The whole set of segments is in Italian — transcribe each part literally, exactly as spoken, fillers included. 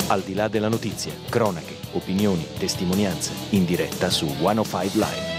Al di là della notizia, cronache, opinioni, testimonianze, in diretta su centocinque Live.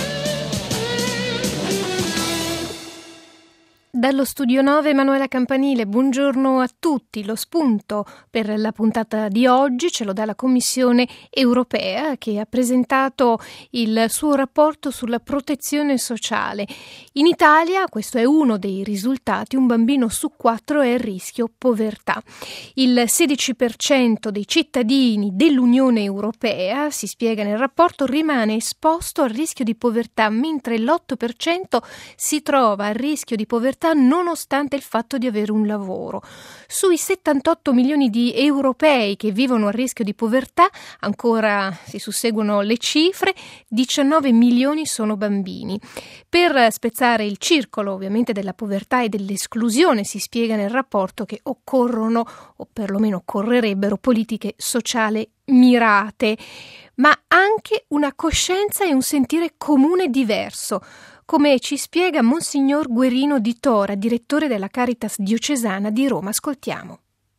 Dallo Studio nove Emanuela Campanile, buongiorno a tutti. Lo spunto per la puntata di oggi ce lo dà la Commissione europea, che ha presentato il suo rapporto sulla protezione sociale. In Italia, questo è uno dei risultati, un bambino su quattro è a rischio povertà. Il sedici per cento dei cittadini dell'Unione Europea, si spiega nel rapporto, rimane esposto al rischio di povertà, mentre l'otto per cento si trova a rischio di povertà nonostante il fatto di avere un lavoro. Sui settantotto milioni di europei che vivono a rischio di povertà, ancora si susseguono le cifre, diciannove milioni sono bambini. Per spezzare il circolo, ovviamente, della povertà e dell'esclusione, si spiega nel rapporto che occorrono, o perlomeno occorrerebbero, politiche sociali mirate, ma anche una coscienza e un sentire comune diverso, come ci spiega Monsignor Guerino di Tora, direttore della Caritas diocesana di Roma. Ascoltiamo.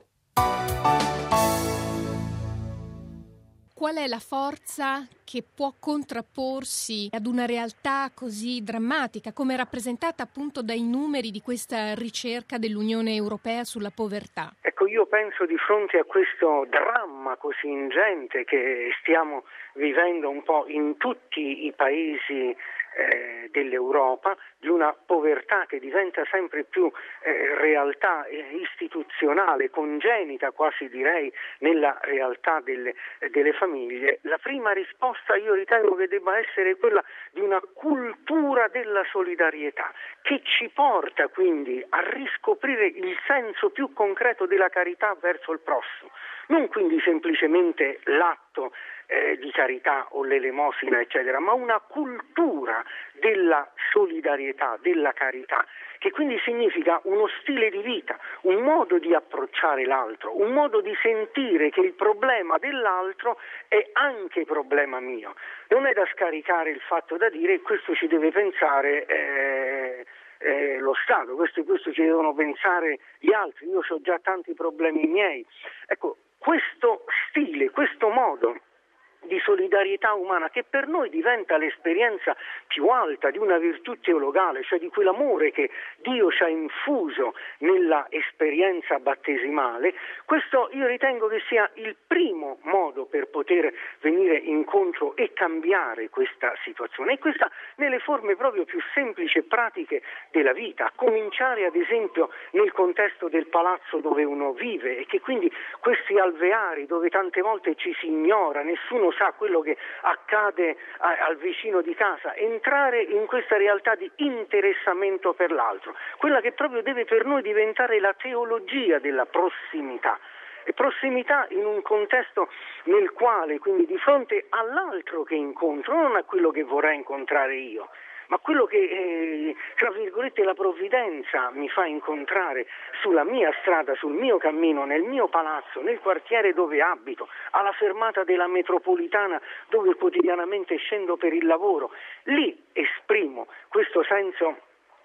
Qual è la forza che può contrapporsi ad una realtà così drammatica, come rappresentata appunto dai numeri di questa ricerca dell'Unione Europea sulla povertà? Ecco, io penso di fronte a questo dramma così ingente che stiamo vivendo un po' in tutti i paesi Eh, dell'Europa, di una povertà che diventa sempre più eh, realtà eh, istituzionale, congenita quasi direi nella realtà delle, eh, delle famiglie, la prima risposta io ritengo che debba essere quella di una cultura della solidarietà, che ci porta quindi a riscoprire il senso più concreto della carità verso il prossimo, non quindi semplicemente l'atto Eh, di carità o l'elemosina eccetera, ma una cultura della solidarietà, della carità, che quindi significa uno stile di vita, un modo di approcciare l'altro, un modo di sentire che il problema dell'altro è anche problema mio. Non è da scaricare il fatto da dire questo ci deve pensare eh, eh, lo Stato, questo, questo ci devono pensare gli altri, io ho già tanti problemi miei. Ecco, questo stile, questo modo di solidarietà umana, che per noi diventa l'esperienza più alta di una virtù teologale, cioè di quell'amore che Dio ci ha infuso nella esperienza battesimale, questo io ritengo che sia il primo modo per poter venire incontro e cambiare questa situazione, e questa nelle forme proprio più semplici e pratiche della vita, a cominciare ad esempio nel contesto del palazzo dove uno vive, e che quindi questi alveari dove tante volte ci si ignora, nessuno sa quello che accade a, al vicino di casa, entrare in questa realtà di interessamento per l'altro, quella che proprio deve per noi diventare la teologia della prossimità. E prossimità in un contesto nel quale quindi di fronte all'altro che incontro, non a quello che vorrei incontrare io, ma quello che, eh, tra virgolette, la provvidenza mi fa incontrare sulla mia strada, sul mio cammino, nel mio palazzo, nel quartiere dove abito, alla fermata della metropolitana dove quotidianamente scendo per il lavoro, lì esprimo questo senso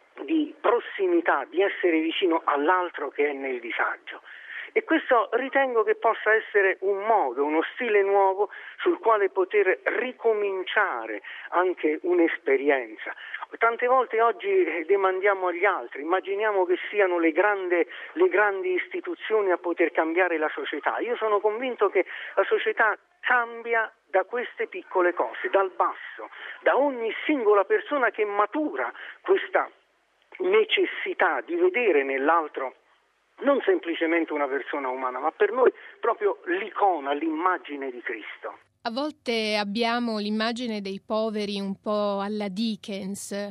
di prossimità, di essere vicino all'altro che è nel disagio. E questo ritengo che possa essere un modo, uno stile nuovo sul quale poter ricominciare anche un'esperienza. Tante volte oggi demandiamo agli altri, immaginiamo che siano le grandi, le grandi istituzioni a poter cambiare la società. Io sono convinto che la società cambia da queste piccole cose, dal basso, da ogni singola persona che matura questa necessità di vedere nell'altro non semplicemente una persona umana, ma per noi proprio l'icona, l'immagine di Cristo. A volte abbiamo l'immagine dei poveri un po' alla Dickens,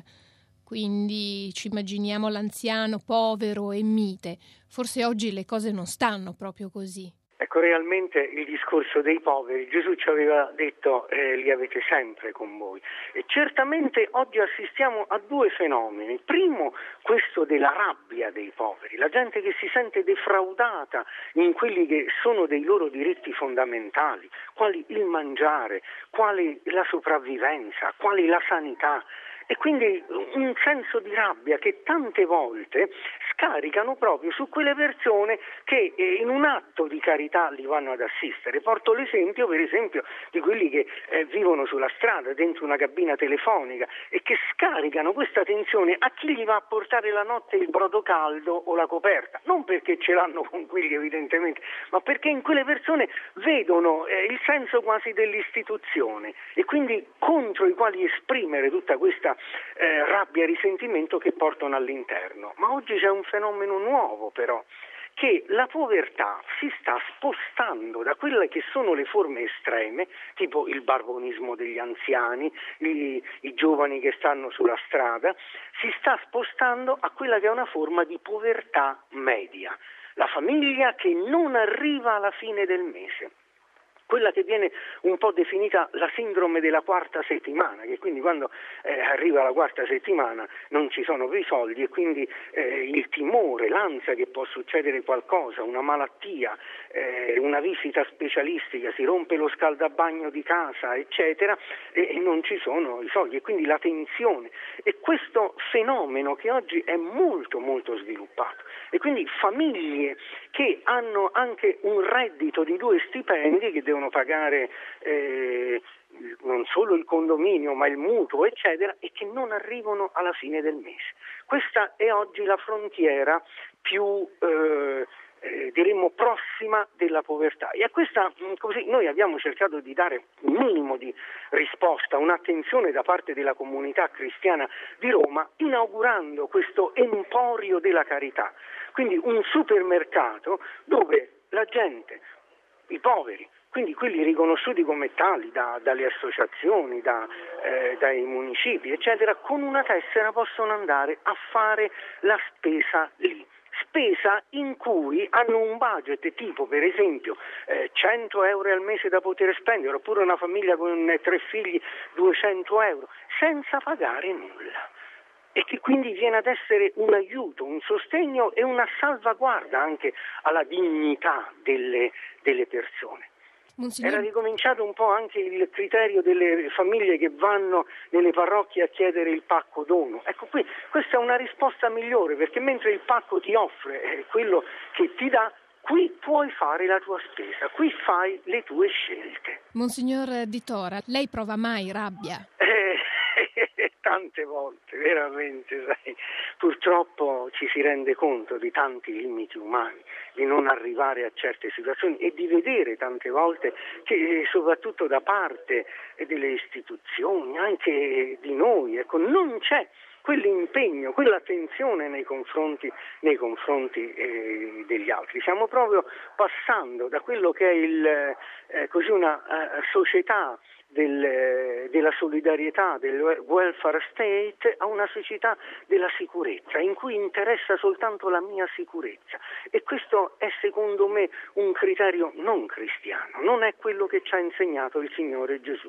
quindi ci immaginiamo l'anziano povero e mite. Forse oggi le cose non stanno proprio così. Ecco, realmente il discorso dei poveri, Gesù ci aveva detto eh, li avete sempre con voi, e certamente oggi assistiamo a due fenomeni. Primo, questo della rabbia dei poveri, la gente che si sente defraudata in quelli che sono dei loro diritti fondamentali, quali il mangiare, quali la sopravvivenza, quali la sanità. E quindi un senso di rabbia che tante volte scaricano proprio su quelle persone che eh, in un atto di carità li vanno ad assistere. Porto l'esempio, per esempio, di quelli che eh, vivono sulla strada, dentro una cabina telefonica e che scaricano questa tensione a chi gli va a portare la notte il brodo caldo o la coperta, non perché ce l'hanno con quelli evidentemente, ma perché in quelle persone vedono eh, il senso quasi dell'istituzione e quindi contro i quali esprimere tutta questa eh, rabbia e risentimento che portano all'interno. Ma oggi c'è un fenomeno nuovo però, che la povertà si sta spostando da quelle che sono le forme estreme, tipo il barbonismo degli anziani, i, i giovani che stanno sulla strada, si sta spostando a quella che è una forma di povertà media, la famiglia che non arriva alla fine del mese. Quella che viene un po' definita la sindrome della quarta settimana, che quindi quando eh, arriva la quarta settimana non ci sono più i soldi e quindi eh, il timore, l'ansia che può succedere qualcosa, una malattia, eh, una visita specialistica, si rompe lo scaldabagno di casa, eccetera, e, e non ci sono i soldi e quindi la tensione. E questo fenomeno che oggi è molto molto sviluppato e quindi famiglie che hanno anche un reddito di due stipendi che devono pagare eh, non solo il condominio ma il mutuo eccetera e che non arrivano alla fine del mese. Questa è oggi la frontiera più eh, eh, diremmo prossima della povertà e a questa così noi abbiamo cercato di dare un minimo di risposta, un'attenzione da parte della comunità cristiana di Roma inaugurando questo emporio della carità, quindi un supermercato dove la gente, i poveri, quindi quelli riconosciuti come tali da, dalle associazioni, da, eh, dai municipi, eccetera, con una tessera possono andare a fare la spesa lì. Spesa in cui hanno un budget tipo per esempio eh, cento euro al mese da poter spendere, oppure una famiglia con eh, tre figli duecento euro, senza pagare nulla. E che quindi viene ad essere un aiuto, un sostegno e una salvaguardia anche alla dignità delle, delle persone. Monsignor... Era ricominciato un po' anche il criterio delle famiglie che vanno nelle parrocchie a chiedere il pacco dono. Ecco, qui questa è una risposta migliore, perché mentre il pacco ti offre eh, quello che ti dà, qui puoi fare la tua spesa, qui fai le tue scelte. Monsignor Di Tora, lei prova mai rabbia? Eh, tante volte, veramente, sai, purtroppo ci si rende conto di tanti limiti umani, di non arrivare a certe situazioni e di vedere tante volte che soprattutto da parte delle istituzioni, anche di noi, ecco, non c'è quell'impegno, quell'attenzione nei confronti, nei confronti eh, degli altri. Stiamo proprio passando da quello che è il, eh, così una uh, società del, della solidarietà, del welfare state, a una società della sicurezza, in cui interessa soltanto la mia sicurezza. E questo è secondo me un criterio non cristiano, non è quello che ci ha insegnato il Signore Gesù.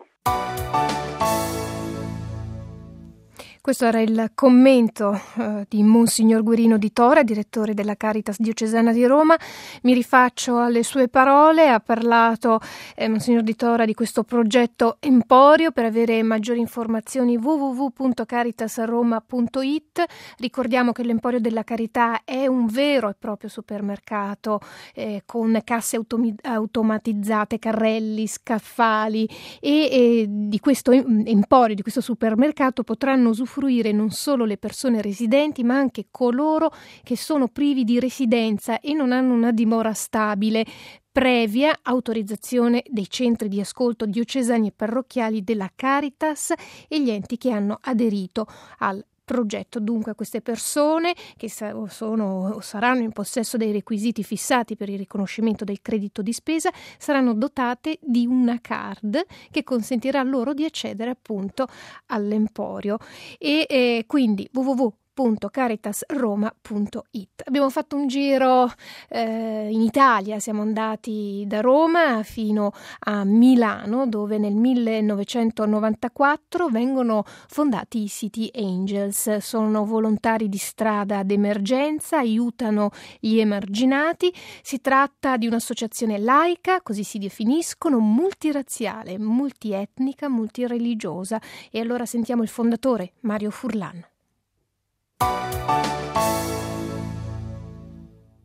Questo era il commento eh, di Monsignor Guerino Di Tora, direttore della Caritas Diocesana di Roma. Mi rifaccio alle sue parole. Ha parlato eh, Monsignor Di Tora di questo progetto Emporio. Per avere maggiori informazioni w w w punto caritas roma punto i t. Ricordiamo che l'Emporio della Carità è un vero e proprio supermercato eh, con casse automi- automatizzate, carrelli, scaffali e, e di questo Emporio, di questo supermercato potranno usufruire non solo le persone residenti ma anche coloro che sono privi di residenza e non hanno una dimora stabile, previa autorizzazione dei centri di ascolto diocesani e parrocchiali della Caritas e gli enti che hanno aderito al progetto. Dunque queste persone che sono o saranno in possesso dei requisiti fissati per il riconoscimento del credito di spesa saranno dotate di una card che consentirà loro di accedere appunto all'Emporio e eh, quindi w w w punto caritas roma punto i t. Abbiamo fatto un giro eh, in Italia, siamo andati da Roma fino a Milano, dove nel millenovecentonovantaquattro vengono fondati i City Angels. Sono volontari di strada d'emergenza, aiutano gli emarginati. Si tratta di un'associazione laica, così si definiscono, multirazziale, multietnica, multireligiosa. E allora sentiamo il fondatore, Mario Furlan. I City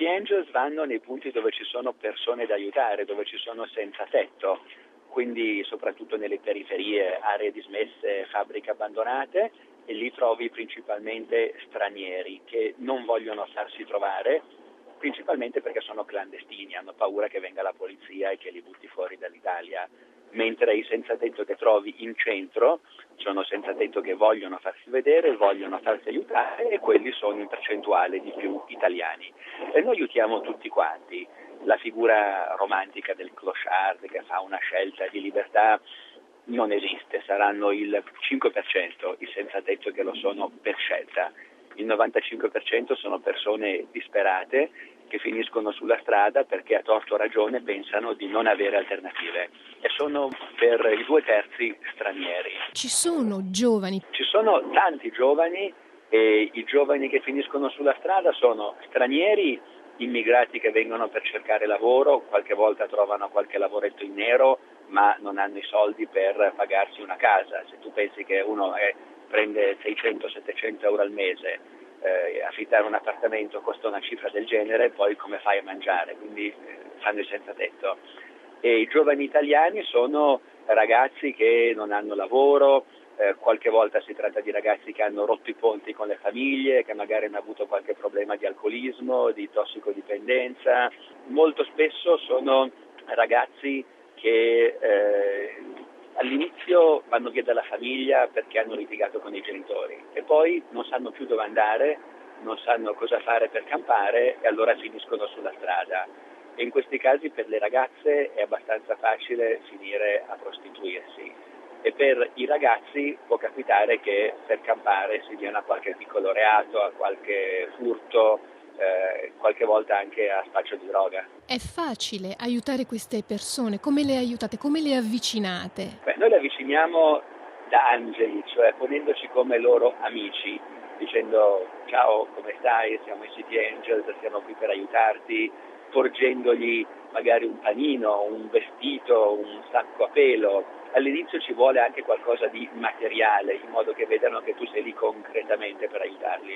City Angels vanno nei punti dove ci sono persone da aiutare, dove ci sono senza tetto, quindi soprattutto nelle periferie, aree dismesse, fabbriche abbandonate, e lì trovi principalmente stranieri che non vogliono farsi trovare, principalmente perché sono clandestini, hanno paura che venga la polizia e che li butti fuori dall'Italia, mentre i senza tetto che trovi in centro sono senza tetto che vogliono farsi vedere, vogliono farsi aiutare, e quelli sono in percentuale di più italiani. E noi aiutiamo tutti quanti. La figura romantica del clochard che fa una scelta di libertà non esiste, saranno il cinque per cento i senza tetto che lo sono per scelta. Il novantacinque per cento sono persone disperate che finiscono sulla strada perché a torto o ragione pensano di non avere alternative, e sono per i due terzi stranieri. Ci sono giovani? Ci sono tanti giovani, e i giovani che finiscono sulla strada sono stranieri, immigrati che vengono per cercare lavoro, qualche volta trovano qualche lavoretto in nero ma non hanno i soldi per pagarsi una casa. Se tu pensi che uno è, prende seicento settecento euro al mese, eh, affittare un appartamento costa una cifra del genere, poi come fai a mangiare? Quindi eh, fanno il senza tetto. E i giovani italiani sono ragazzi che non hanno lavoro, eh, qualche volta si tratta di ragazzi che hanno rotto i ponti con le famiglie, che magari hanno avuto qualche problema di alcolismo, di tossicodipendenza. Molto spesso sono ragazzi che eh, all'inizio vanno via dalla famiglia perché hanno litigato con i genitori e poi non sanno più dove andare, non sanno cosa fare per campare, e allora finiscono sulla strada. E in questi casi per le ragazze è abbastanza facile finire a prostituirsi, e per i ragazzi può capitare che per campare si diano a qualche piccolo reato, a qualche furto, eh, qualche volta anche a spaccio di droga. È facile aiutare queste persone? Come le aiutate? Come le avvicinate? Beh, noi le avviciniamo da angeli, cioè ponendoci come loro amici, dicendo ciao, come stai? Siamo i City Angels, siamo qui per aiutarti, porgendogli magari un panino, un vestito, un sacco a pelo. All'inizio ci vuole anche qualcosa di materiale, in modo che vedano che tu sei lì concretamente per aiutarli.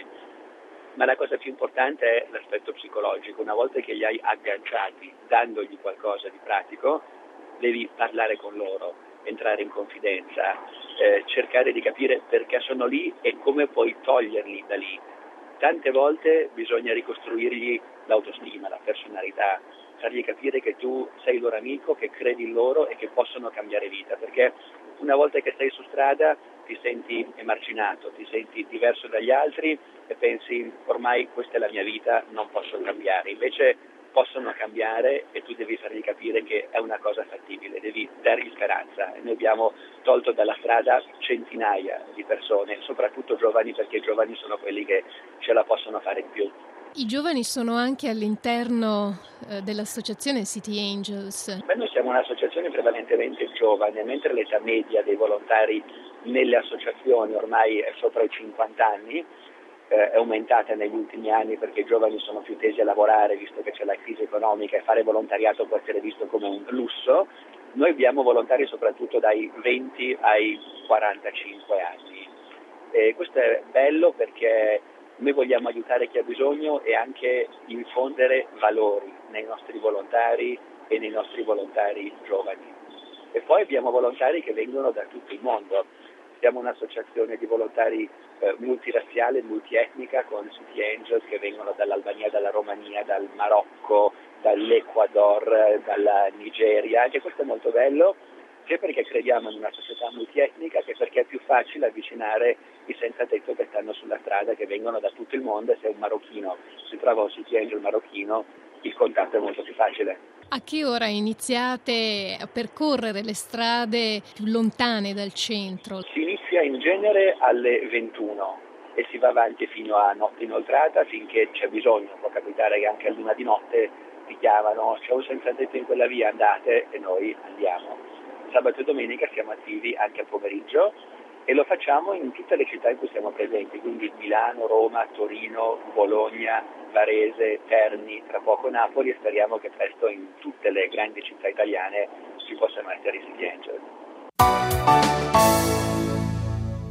Ma la cosa più importante è l'aspetto psicologico. Una volta che li hai agganciati, dandogli qualcosa di pratico, devi parlare con loro, entrare in confidenza, eh, cercare di capire perché sono lì e come puoi toglierli da lì. Tante volte bisogna ricostruirgli l'autostima, la personalità, fargli capire che tu sei il loro amico, che credi in loro e che possono cambiare vita, perché una volta che sei su strada ti senti emarginato, ti senti diverso dagli altri e pensi ormai questa è la mia vita, non posso cambiare. Invece possono cambiare e tu devi fargli capire che è una cosa fattibile, devi dargli speranza. Noi abbiamo tolto dalla strada centinaia di persone, soprattutto giovani, perché i giovani sono quelli che ce la possono fare di più. I giovani sono anche all'interno eh, dell'associazione City Angels. Beh, noi siamo un'associazione prevalentemente giovane, mentre l'età media dei volontari nelle associazioni ormai è sopra i cinquanta anni, eh, è aumentata negli ultimi anni perché i giovani sono più tesi a lavorare, visto che c'è la crisi economica e fare volontariato può essere visto come un lusso. Noi abbiamo volontari soprattutto dai venti ai quarantacinque anni. E questo è bello perché noi vogliamo aiutare chi ha bisogno e anche infondere valori nei nostri volontari e nei nostri volontari giovani. E poi abbiamo volontari che vengono da tutto il mondo. Siamo un'associazione di volontari eh, multirazziale, multietnica, con City Angels che vengono dall'Albania, dalla Romania, dal Marocco, dall'Ecuador, dalla Nigeria. Anche questo è molto bello, sia perché crediamo in una società multietnica, che perché è più facile avvicinare i senza tetto che stanno sulla strada, che vengono da tutto il mondo, e se un marocchino si trova un City Angel marocchino, il contatto è molto più facile. A che ora iniziate a percorrere le strade più lontane dal centro? Si inizia in genere alle ventuno e si va avanti fino a notte inoltrata finché c'è bisogno. Può capitare che anche a luna di notte ti chiamano, c'è un senza tetto in quella via, andate, e noi andiamo. Sabato e domenica siamo attivi anche al pomeriggio e lo facciamo in tutte le città in cui siamo presenti, quindi Milano, Roma, Torino, Bologna, Varese, Terni, tra poco Napoli, e speriamo che presto in tutte le grandi città italiane si possano essere i City Angels.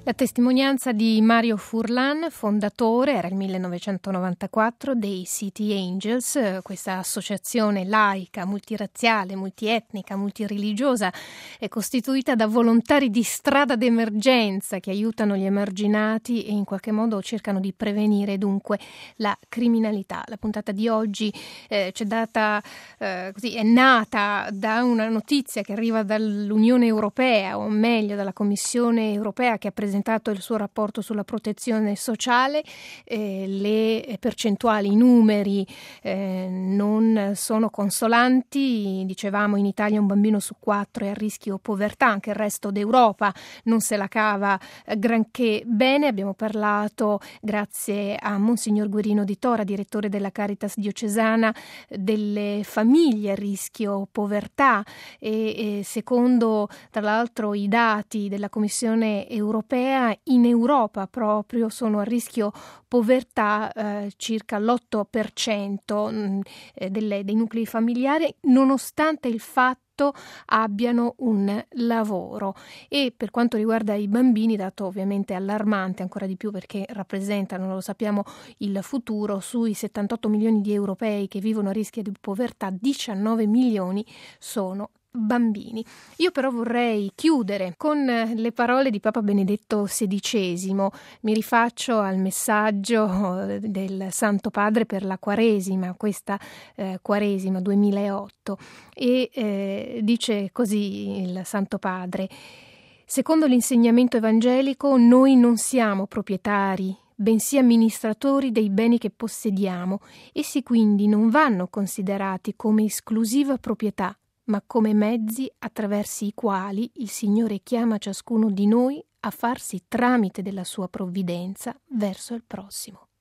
La testimonianza di Mario Furlan, fondatore, era il millenovecentonovantaquattro, dei City Angels, questa associazione laica, multirazziale, multietnica, multireligiosa, è costituita da volontari di strada d'emergenza che aiutano gli emarginati e in qualche modo cercano di prevenire dunque la criminalità. La puntata di oggi eh, c'è data, eh, così, è nata da una notizia che arriva dall'Unione Europea, o meglio dalla Commissione Europea, che ha presentato presentato il suo rapporto sulla protezione sociale. Eh, le percentuali, i numeri eh, non sono consolanti. Dicevamo, in Italia un bambino su quattro è a rischio povertà, anche il resto d'Europa non se la cava eh, granché bene. Abbiamo parlato, grazie a Monsignor Guerino di Tora, direttore della Caritas diocesana, delle famiglie a rischio povertà e, e secondo tra l'altro i dati della Commissione Europea, in Europa proprio sono a rischio povertà eh, circa l'otto per cento mh, delle, dei nuclei familiari, nonostante il fatto abbiano un lavoro. E per quanto riguarda i bambini, dato ovviamente allarmante, ancora di più perché rappresentano, lo sappiamo, il futuro, sui settantotto milioni di europei che vivono a rischio di povertà, diciannove milioni sono bambini. Io però vorrei chiudere con le parole di Papa Benedetto sedicesimo. Mi rifaccio al messaggio del Santo Padre per la Quaresima, questa eh, Quaresima duemilaotto, e eh, dice così il Santo Padre: secondo l'insegnamento evangelico noi non siamo proprietari, bensì amministratori dei beni che possediamo. Essi quindi non vanno considerati come esclusiva proprietà, ma come mezzi attraverso i quali il Signore chiama ciascuno di noi a farsi tramite della sua provvidenza verso il prossimo.